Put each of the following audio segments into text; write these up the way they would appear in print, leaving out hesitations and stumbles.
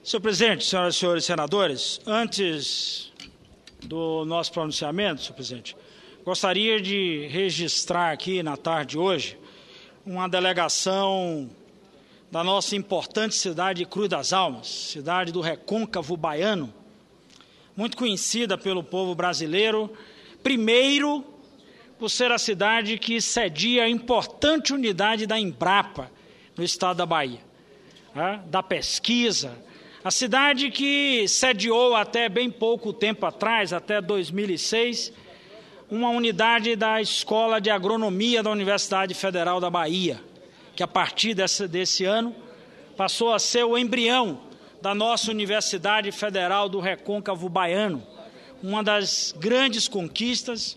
Senhor presidente, senhoras e senhores senadores, antes do nosso pronunciamento, senhor presidente, gostaria de registrar aqui na tarde de hoje uma delegação da nossa importante cidade de Cruz das Almas, cidade do recôncavo baiano, muito conhecida pelo povo brasileiro, primeiro por ser a cidade que cedia a importante unidade da Embrapa no estado da Bahia, da pesquisa, a cidade que sediou até bem pouco tempo atrás, até 2006, uma unidade da Escola de Agronomia da Universidade Federal da Bahia, que a partir desse ano passou a ser o embrião da nossa Universidade Federal do Recôncavo Baiano, uma das grandes conquistas,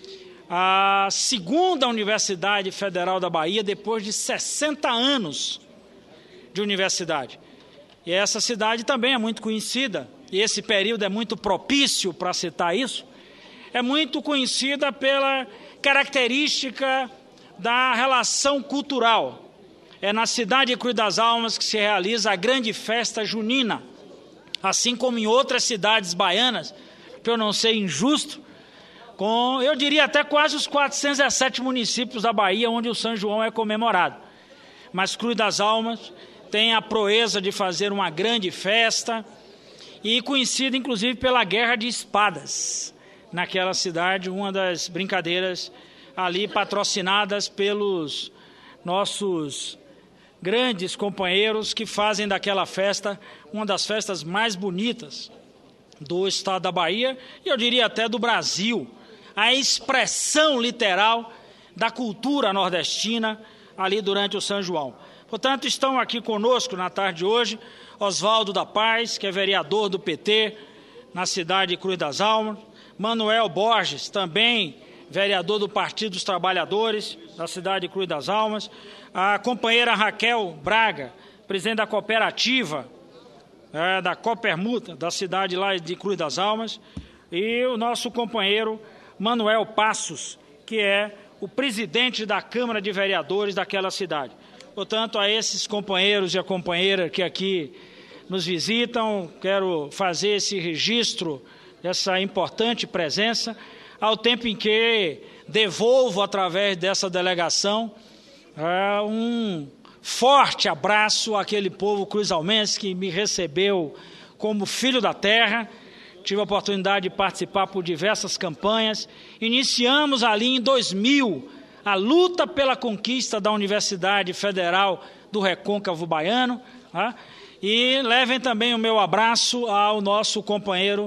a segunda Universidade Federal da Bahia depois de 60 anos de universidade. E essa cidade também é muito conhecida, e esse período é muito propício para citar isso, é muito conhecida pela característica da relação cultural. É na cidade de Cruz das Almas que se realiza a grande festa junina, assim como em outras cidades baianas, para eu não ser injusto, com, eu diria até quase os 417 municípios da Bahia onde o São João é comemorado. Mas Cruz das Almas tem a proeza de fazer uma grande festa e conhecida inclusive pela Guerra de Espadas naquela cidade, uma das brincadeiras ali patrocinadas pelos nossos grandes companheiros que fazem daquela festa uma das festas mais bonitas do estado da Bahia e eu diria até do Brasil, a expressão literal da cultura nordestina ali durante o São João. Portanto, estão aqui conosco na tarde de hoje Oswaldo da Paz, que é vereador do PT na cidade de Cruz das Almas, Manuel Borges, também vereador do Partido dos Trabalhadores da cidade de Cruz das Almas, a companheira Raquel Braga, presidente da cooperativa da Copermuta, da cidade lá de Cruz das Almas, e o nosso companheiro Manuel Passos, que é o presidente da Câmara de Vereadores daquela cidade. Portanto, a esses companheiros e a companheira que aqui nos visitam, quero fazer esse registro dessa importante presença, ao tempo em que devolvo, através dessa delegação, um forte abraço àquele povo cruzalmense que me recebeu como filho da terra. Tive a oportunidade de participar por diversas campanhas. Iniciamos ali em 2000 a luta pela conquista da Universidade Federal do Recôncavo Baiano. E levem também o meu abraço ao nosso companheiro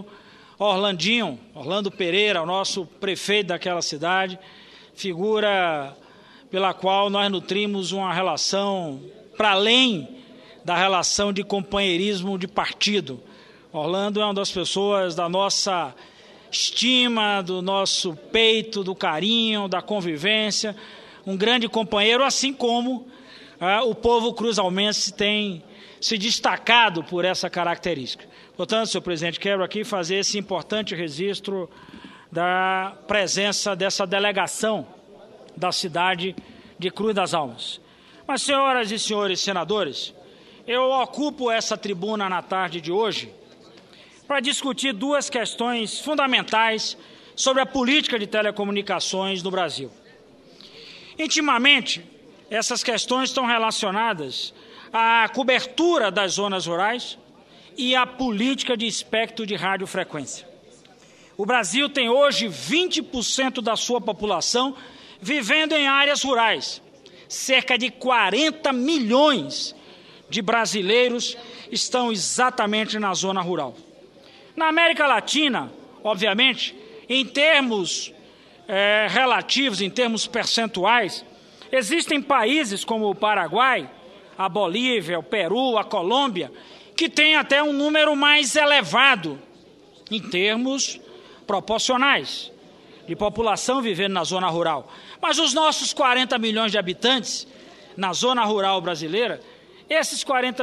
Orlando Pereira, o nosso prefeito daquela cidade, figura pela qual nós nutrimos uma relação para além da relação de companheirismo de partido. Orlando é uma das pessoas da nossa estima, do nosso peito, do carinho, da convivência, um grande companheiro, assim como o povo cruzalmense tem se destacado por essa característica. Portanto, senhor presidente, quero aqui fazer esse importante registro da presença dessa delegação da cidade de Cruz das Almas. Mas, senhoras e senhores senadores, eu ocupo essa tribuna na tarde de hoje para discutir duas questões fundamentais sobre a política de telecomunicações no Brasil. Intimamente, essas questões estão relacionadas à cobertura das zonas rurais e à política de espectro de radiofrequência. O Brasil tem hoje 20% da sua população vivendo em áreas rurais. Cerca de 40 milhões de brasileiros estão exatamente na zona rural. Na América Latina, obviamente, em termos relativos, em termos percentuais, existem países como o Paraguai, a Bolívia, o Peru, a Colômbia, que têm até um número mais elevado em termos proporcionais de população vivendo na zona rural. Mas os nossos 40 milhões de habitantes na zona rural brasileira, esses 40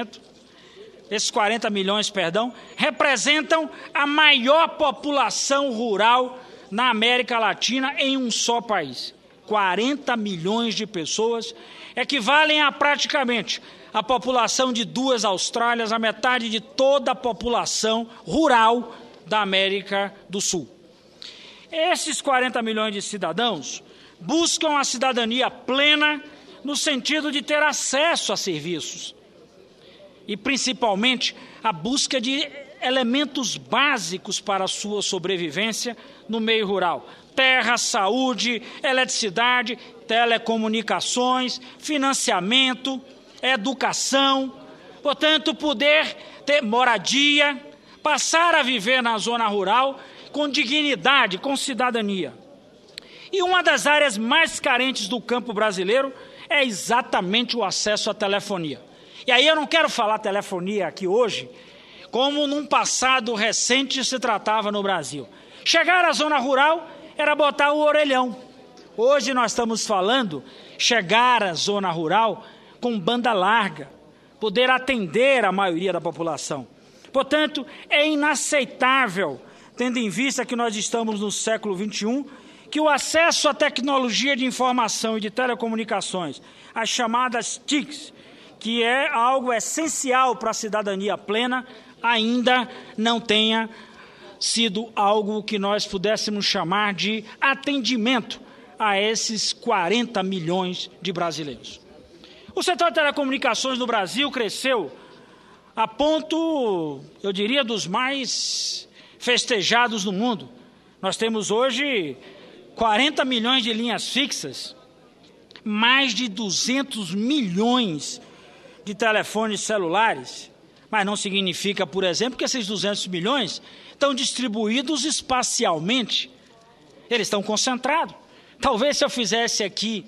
milhões, representam a maior população rural na América Latina em um só país. 40 milhões de pessoas equivalem a praticamente a população de 2 Austrálias, a metade de toda a população rural da América do Sul. Esses 40 milhões de cidadãos buscam a cidadania plena no sentido de ter acesso a serviços e, principalmente, a busca de elementos básicos para a sua sobrevivência no meio rural: terra, saúde, eletricidade, telecomunicações, financiamento, educação, portanto, poder ter moradia, passar a viver na zona rural com dignidade, com cidadania. E uma das áreas mais carentes do campo brasileiro é exatamente o acesso à telefonia. E aí eu não quero falar telefonia aqui hoje, como num passado recente se tratava no Brasil. Chegar à zona rural era botar o orelhão. Hoje nós estamos falando chegar à zona rural com banda larga, poder atender a maioria da população. Portanto, é inaceitável, tendo em vista que nós estamos no século XXI, que o acesso à tecnologia de informação e de telecomunicações, as chamadas TICs, que é algo essencial para a cidadania plena, ainda não tenha sido algo que nós pudéssemos chamar de atendimento a esses 40 milhões de brasileiros. O setor de telecomunicações no Brasil cresceu a ponto, eu diria, dos mais festejados no mundo. Nós temos hoje 40 milhões de linhas fixas, mais de 200 milhões de telefones celulares, mas não significa, por exemplo, que esses 200 milhões estão distribuídos espacialmente. Eles estão concentrados. Talvez se eu fizesse aqui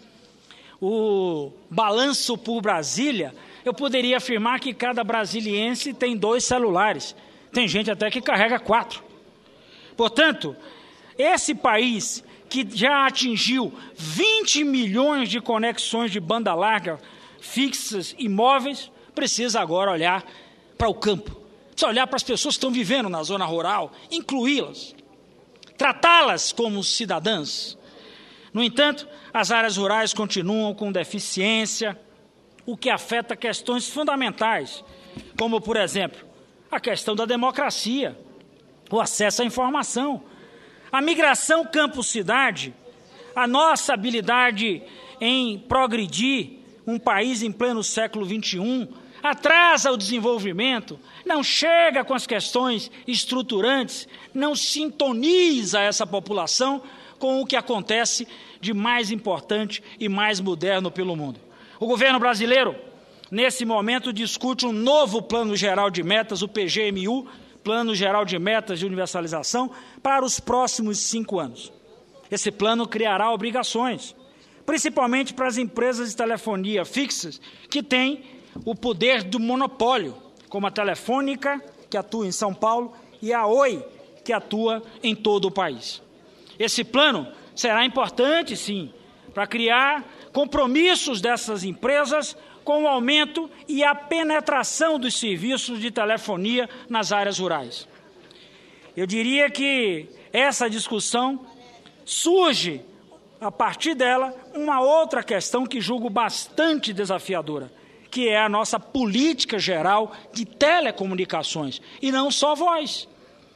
o balanço por Brasília, eu poderia afirmar que cada brasiliense tem 2 celulares. Tem gente até que carrega 4. Portanto, esse país que já atingiu 20 milhões de conexões de banda larga fixas e móveis, precisa agora olhar para o campo. Precisa olhar para as pessoas que estão vivendo na zona rural, incluí-las, tratá-las como cidadãs. No entanto, as áreas rurais continuam com deficiência, o que afeta questões fundamentais, como, por exemplo, a questão da democracia, o acesso à informação, a migração campo-cidade, a nossa habilidade em progredir um país em pleno século XXI, atrasa o desenvolvimento, não chega com as questões estruturantes, não sintoniza essa população com o que acontece de mais importante e mais moderno pelo mundo. O governo brasileiro, nesse momento, discute um novo Plano Geral de Metas, o PGMU, Plano Geral de Metas de Universalização, para os próximos 5 anos. Esse plano criará obrigações, principalmente para as empresas de telefonia fixas, que têm o poder do monopólio, como a Telefônica, que atua em São Paulo, e a Oi, que atua em todo o país. Esse plano será importante, sim, para criar compromissos dessas empresas com o aumento e a penetração dos serviços de telefonia nas áreas rurais. Eu diria que essa discussão surge, a partir dela, uma outra questão que julgo bastante desafiadora, que é a nossa política geral de telecomunicações, e não só voz.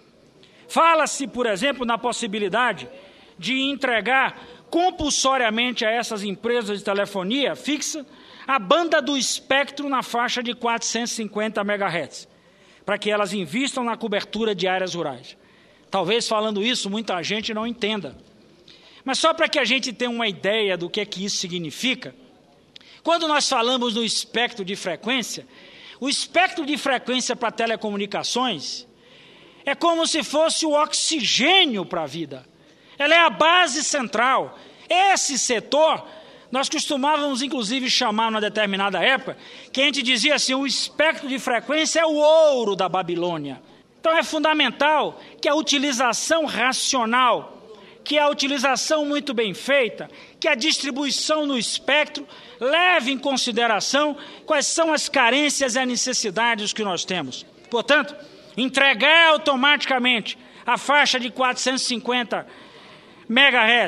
Fala-se, por exemplo, na possibilidade de entregar compulsoriamente a essas empresas de telefonia fixa a banda do espectro na faixa de 450 MHz, para que elas invistam na cobertura de áreas rurais. Talvez falando isso muita gente não entenda. Mas só para que a gente tenha uma ideia do que é que isso significa, quando nós falamos no espectro de frequência, o espectro de frequência para telecomunicações é como se fosse o oxigênio para a vida. Ela é a base central. Esse setor, nós costumávamos, inclusive, chamar, numa determinada época, que a gente dizia assim, o espectro de frequência é o ouro da Babilônia. Então, é fundamental que a utilização racional, que a utilização muito bem feita, que a distribuição no espectro leve em consideração quais são as carências e as necessidades que nós temos. Portanto, entregar automaticamente a faixa de 450 MHz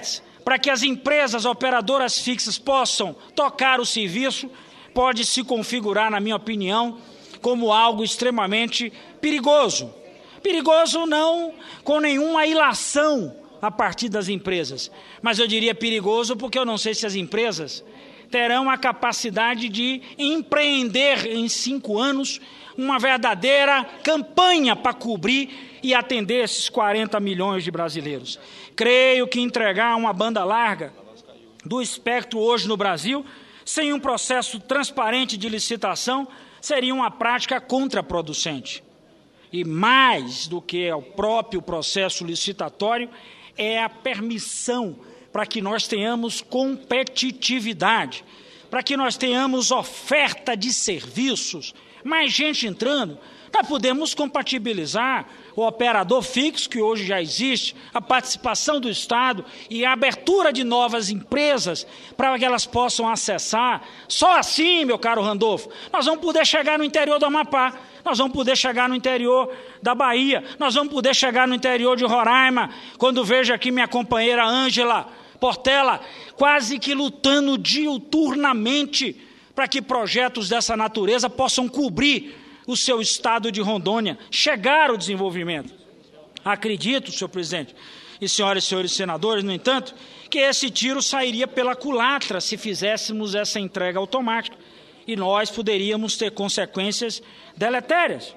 para que as empresas operadoras fixas possam tocar o serviço, pode se configurar, na minha opinião, como algo extremamente perigoso. Perigoso não com nenhuma ilação a partir das empresas, mas eu diria perigoso porque eu não sei se as empresas terão a capacidade de empreender em 5 anos uma verdadeira campanha para cobrir e atender esses 40 milhões de brasileiros. Creio que entregar uma banda larga do espectro hoje no Brasil, sem um processo transparente de licitação, seria uma prática contraproducente. E mais do que o próprio processo licitatório, é a permissão para que nós tenhamos competitividade, para que nós tenhamos oferta de serviços, mais gente entrando. Nós podemos compatibilizar o operador fixo, que hoje já existe, a participação do Estado e a abertura de novas empresas para que elas possam acessar. Só assim, meu caro Randolfo, nós vamos poder chegar no interior do Amapá, nós vamos poder chegar no interior da Bahia, nós vamos poder chegar no interior de Roraima, quando vejo aqui minha companheira Ângela Portela, quase que lutando diuturnamente para que projetos dessa natureza possam cobrir o seu estado de Rondônia, chegar ao desenvolvimento. Acredito, senhor presidente, e senhoras e senhores senadores, no entanto, que esse tiro sairia pela culatra se fizéssemos essa entrega automática, e nós poderíamos ter consequências deletérias,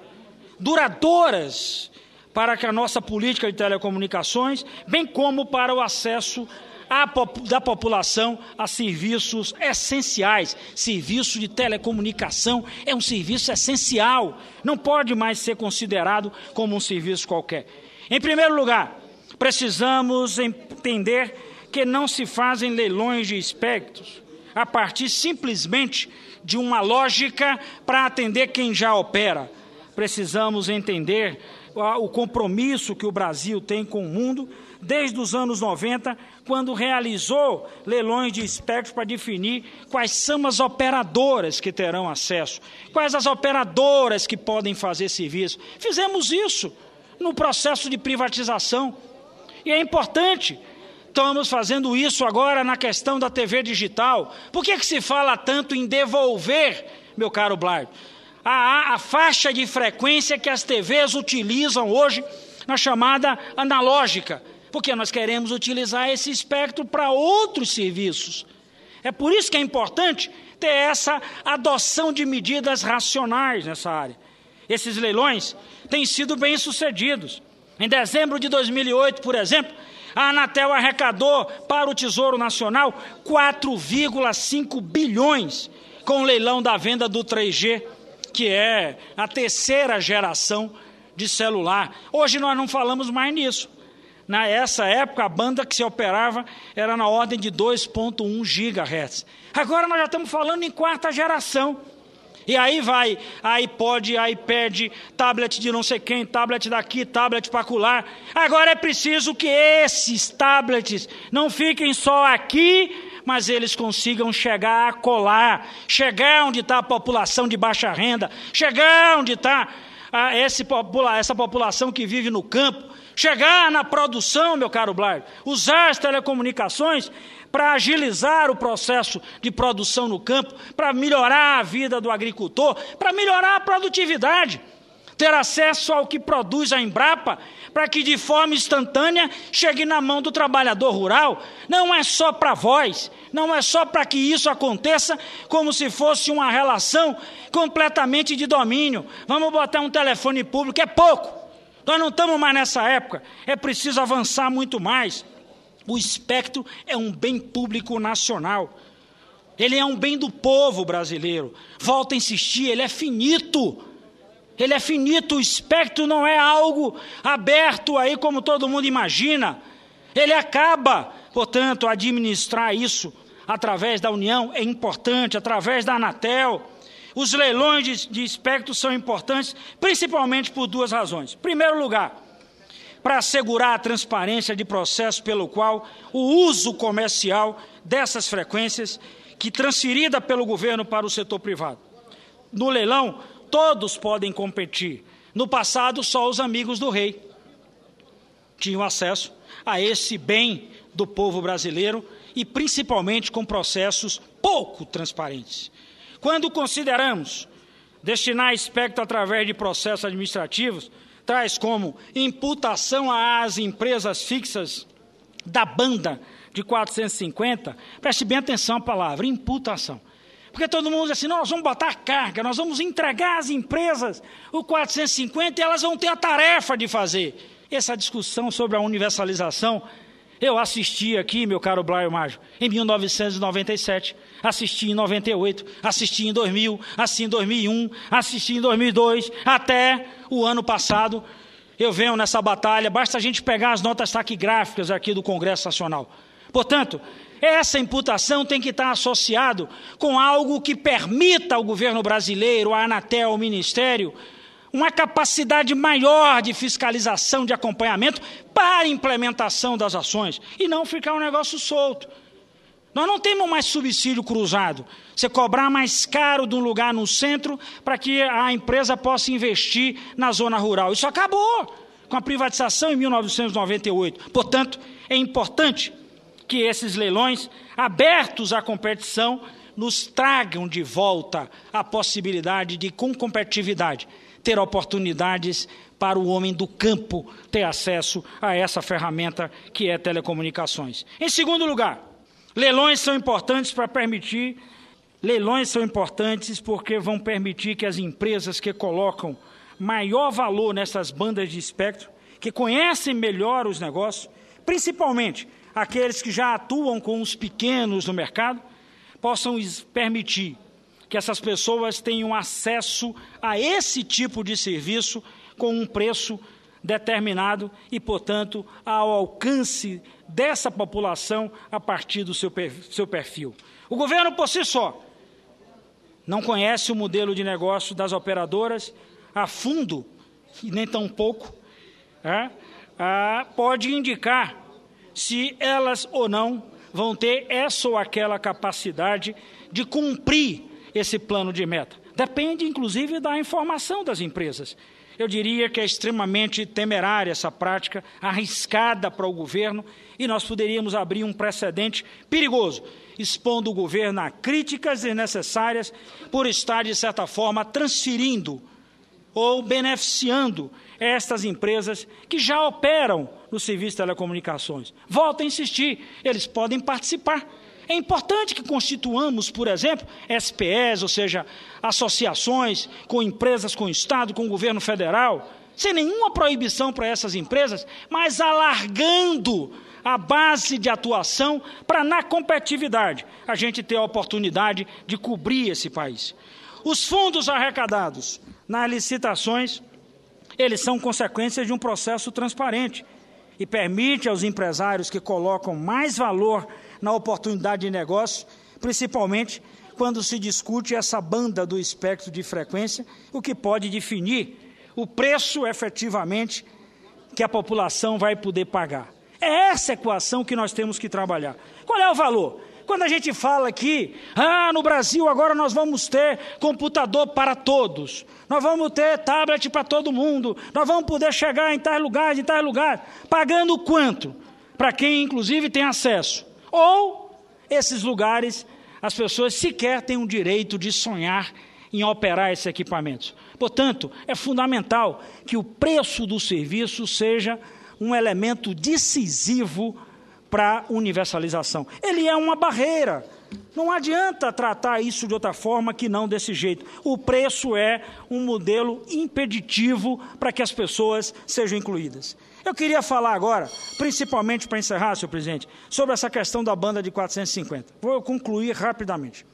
duradouras, para que a nossa política de telecomunicações, bem como para o acesso da população a serviços essenciais. Serviço de telecomunicação é um serviço essencial, não pode mais ser considerado como um serviço qualquer. Em primeiro lugar, precisamos entender que não se fazem leilões de espectros a partir simplesmente de uma lógica para atender quem já opera. Precisamos entender o compromisso que o Brasil tem com o mundo desde os anos 90, quando realizou leilões de espectros para definir quais são as operadoras que terão acesso, quais as operadoras que podem fazer serviço. Fizemos isso no processo de privatização. E é importante, estamos fazendo isso agora na questão da TV digital. Por que se fala tanto em devolver, meu caro Blair, a faixa de frequência que as TVs utilizam hoje na chamada analógica? Porque nós queremos utilizar esse espectro para outros serviços. É por isso que é importante ter essa adoção de medidas racionais nessa área. Esses leilões têm sido bem-sucedidos. Em dezembro de 2008, por exemplo, a Anatel arrecadou para o Tesouro Nacional 4,5 bilhões com o leilão da venda do 3G, que é a terceira geração de celular. Hoje nós não falamos mais nisso. Nessa época, a banda que se operava era na ordem de 2,1 GHz. Agora nós já estamos falando em 4ª geração. E aí vai iPod, iPad, tablet de não sei quem, tablet daqui, tablet para acolá. Agora é preciso que esses tablets não fiquem só aqui, mas eles consigam chegar a colar, chegar onde está a população de baixa renda, chegar onde está essa população que vive no campo, chegar na produção, meu caro Blair, usar as telecomunicações para agilizar o processo de produção no campo, para melhorar a vida do agricultor, para melhorar a produtividade, ter acesso ao que produz a Embrapa, para que de forma instantânea chegue na mão do trabalhador rural. Não é só para voz, não é só para que isso aconteça como se fosse uma relação completamente de domínio. Vamos botar um telefone público, é pouco. Nós não estamos mais nessa época, é preciso avançar muito mais. O espectro é um bem público nacional, ele é um bem do povo brasileiro. Volto a insistir, ele é finito, o espectro não é algo aberto aí como todo mundo imagina, ele acaba, portanto, administrar isso através da União é importante, através da Anatel. Os leilões de espectro são importantes, principalmente por 2 razões. Em primeiro lugar, para assegurar a transparência de processo pelo qual o uso comercial dessas frequências, que transferida pelo governo para o setor privado. No leilão, todos podem competir. No passado, só os amigos do rei tinham acesso a esse bem do povo brasileiro e principalmente com processos pouco transparentes. Quando consideramos destinar espectro através de processos administrativos, tais como imputação às empresas fixas da banda de 450, preste bem atenção à palavra, imputação. Porque todo mundo diz assim, nós vamos botar carga, nós vamos entregar às empresas o 450 e elas vão ter a tarefa de fazer. Essa discussão sobre a universalização, eu assisti aqui, meu caro Blaio Mágio, em 1997, assisti em 98, assisti em 2000, assisti em 2001, assisti em 2002, até o ano passado. Eu venho nessa batalha, basta a gente pegar as notas taquigráficas aqui do Congresso Nacional. Portanto, essa imputação tem que estar associado com algo que permita ao governo brasileiro, à Anatel, ao Ministério, uma capacidade maior de fiscalização, de acompanhamento para a implementação das ações e não ficar um negócio solto. Nós não temos mais subsídio cruzado. Você cobrar mais caro de um lugar no centro para que a empresa possa investir na zona rural. Isso acabou com a privatização em 1998. Portanto, é importante que esses leilões abertos à competição nos tragam de volta a possibilidade de, com competitividade, ter oportunidades para o homem do campo ter acesso a essa ferramenta que é telecomunicações. Em segundo lugar, leilões são importantes porque vão permitir que as empresas que colocam maior valor nessas bandas de espectro, que conhecem melhor os negócios, principalmente aqueles que já atuam com os pequenos no mercado, possam permitir que essas pessoas tenham acesso a esse tipo de serviço com um preço determinado e, portanto, ao alcance dessa população a partir do seu perfil. O governo, por si só, não conhece o modelo de negócio das operadoras a fundo, e nem tão pouco, pode indicar se elas ou não vão ter essa ou aquela capacidade de cumprir esse plano de meta. Depende, inclusive, da informação das empresas. Eu diria que é extremamente temerária essa prática, arriscada para o governo, e nós poderíamos abrir um precedente perigoso, expondo o governo a críticas desnecessárias por estar, de certa forma, transferindo ou beneficiando estas empresas que já operam no serviço de telecomunicações. Volto a insistir, eles podem participar. É importante que constituamos, por exemplo, SPEs, ou seja, associações com empresas, com o Estado, com o governo federal, sem nenhuma proibição para essas empresas, mas alargando a base de atuação para, na competitividade, a gente ter a oportunidade de cobrir esse país. Os fundos arrecadados nas licitações, eles são consequências de um processo transparente e permite aos empresários que colocam mais valor na oportunidade de negócio, principalmente quando se discute essa banda do espectro de frequência, o que pode definir o preço efetivamente que a população vai poder pagar. É essa equação que nós temos que trabalhar. Qual é o valor? Quando a gente fala aqui, no Brasil agora nós vamos ter computador para todos, nós vamos ter tablet para todo mundo, nós vamos poder chegar em tais lugares, pagando quanto? Para quem, inclusive, tem acesso. Ou, esses lugares, as pessoas sequer têm o direito de sonhar em operar esses equipamentos. Portanto, é fundamental que o preço do serviço seja um elemento decisivo para a universalização. Ele é uma barreira. Não adianta tratar isso de outra forma que não desse jeito. O preço é um modelo impeditivo para que as pessoas sejam incluídas. Eu queria falar agora, principalmente para encerrar, senhor presidente, sobre essa questão da banda de 450. Vou concluir rapidamente.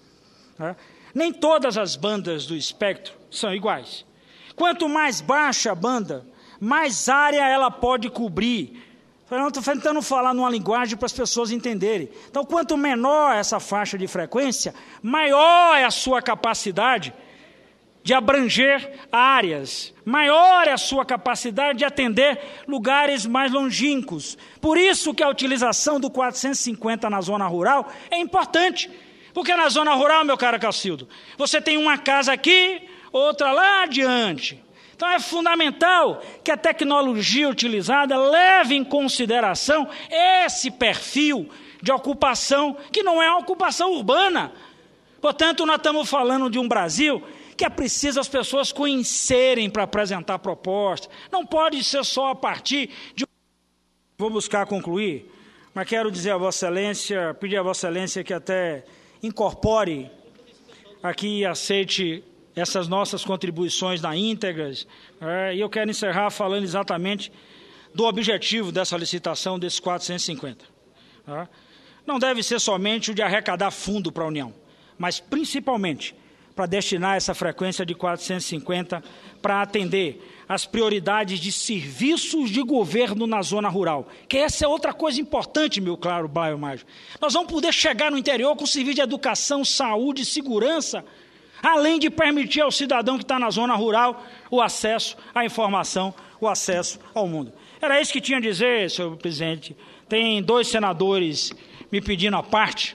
Nem todas as bandas do espectro são iguais. Quanto mais baixa a banda, mais área ela pode cobrir. Eu estou tentando falar numa linguagem para as pessoas entenderem. Então, quanto menor essa faixa de frequência, maior é a sua capacidade de abranger áreas, maior é a sua capacidade de atender lugares mais longínquos. Por isso que a utilização do 450 na zona rural é importante. Porque na zona rural, meu caro Cacildo, você tem uma casa aqui, outra lá adiante. Então é fundamental que a tecnologia utilizada leve em consideração esse perfil de ocupação, que não é uma ocupação urbana. Portanto, nós estamos falando de um Brasil que é preciso as pessoas conhecerem para apresentar propostas. Não pode ser só a partir de... Vou buscar concluir, mas quero dizer a Vossa Excelência, pedir a Vossa Excelência que até incorpore aqui e aceite essas nossas contribuições na íntegras, e eu quero encerrar falando exatamente do objetivo dessa licitação desses 450. Não deve ser somente o de arrecadar fundo para a União, mas principalmente para destinar essa frequência de 450 para atender as prioridades de serviços de governo na zona rural, que essa é outra coisa importante, meu caro bairro mágico. Nós vamos poder chegar no interior com serviço de educação, saúde e segurança, além de permitir ao cidadão que está na zona rural o acesso à informação, o acesso ao mundo. Era isso que tinha a dizer, senhor presidente. Tem 2 senadores me pedindo a parte,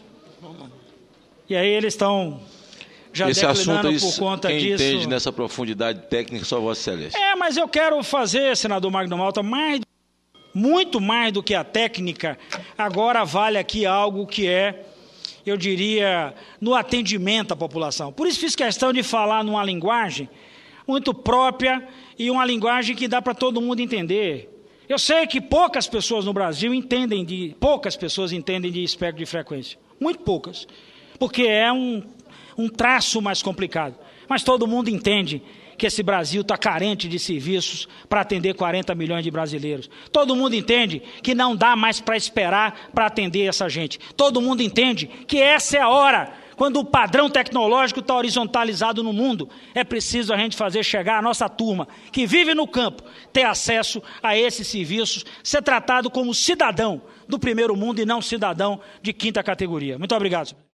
e aí eles estão já esse declinando assunto, por conta quem disso. entende nessa profundidade técnica, só Vossa Excelência. Mas eu quero fazer, senador Magno Malta, muito mais do que a técnica, agora vale aqui algo que é, eu diria, no atendimento à população. Por isso fiz questão de falar numa linguagem muito própria e uma linguagem que dá para todo mundo entender. Eu sei que poucas pessoas no Brasil entendem de espectro de frequência. Muito poucas. Porque é um traço mais complicado. Mas todo mundo entende que esse Brasil está carente de serviços para atender 40 milhões de brasileiros. Todo mundo entende que não dá mais para esperar para atender essa gente. Todo mundo entende que essa é a hora, quando o padrão tecnológico está horizontalizado no mundo, é preciso a gente fazer chegar a nossa turma, que vive no campo, ter acesso a esses serviços, ser tratado como cidadão do primeiro mundo e não cidadão de 5ª categoria. Muito obrigado, senhor.